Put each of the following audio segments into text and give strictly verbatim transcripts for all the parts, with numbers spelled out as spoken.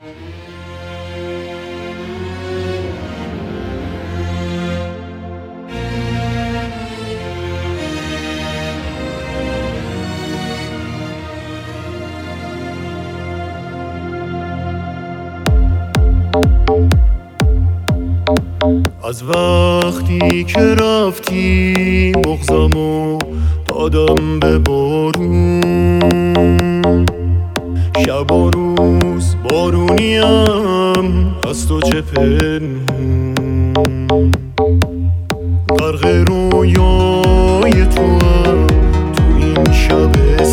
از وقتی که رفتی بغضمو دادم به بارون، شب و روز بارونیم از تو چه پنهون. غرق رویای تو هم تو این شب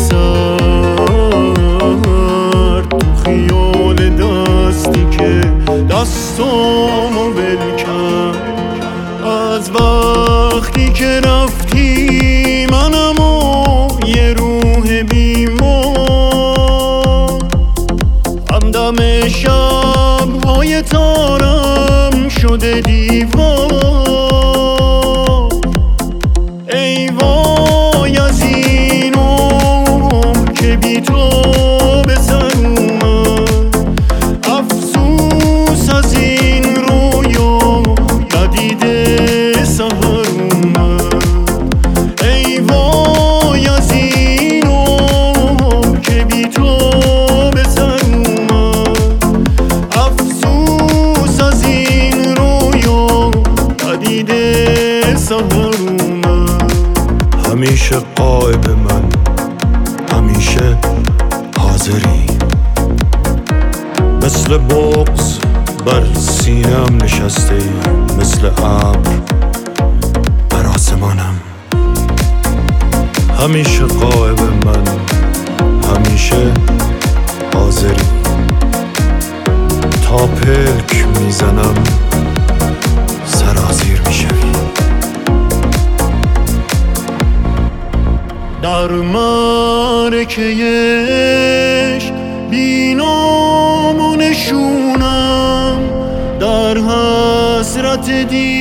سرد، تو خیال دستی که دستامو ول کرد. از وقتی که رفتی منم و یه روح بیمار، همدم شب‌های تارم شده دیوار. ای وای از این عمر که بی تو به سر اومد، افسوس از این رویا ندیده سحر اومد. ای وای از این عمر که بی تو به سر اومد، افسوس از این رویا ندیده سحر اومد. همیشه غایب من، همیشه حاضری، مثل بغض بر سینم نشسته ای، مثل ابر بر آسمانم. همیشه غایب من، همیشه حاضری، تا پلک میزنم سرازیر میشوی. در معرکه عشق بی نام و نشونم، در حسرت دی